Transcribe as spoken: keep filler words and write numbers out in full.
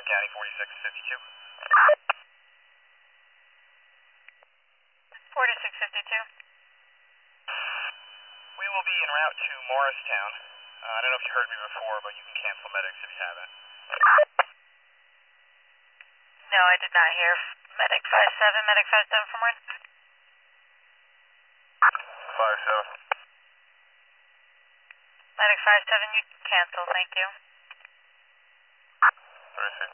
Clark County, forty-six fifty-two. forty-six fifty-two. We will be en route to Morristown. Uh, I don't know if you heard me before, but you can cancel medics if you haven't. No, I did not hear. Medic five seven, Medic five seven from where? five seven. Medic five seven, you can cancel, thank you. thirty-six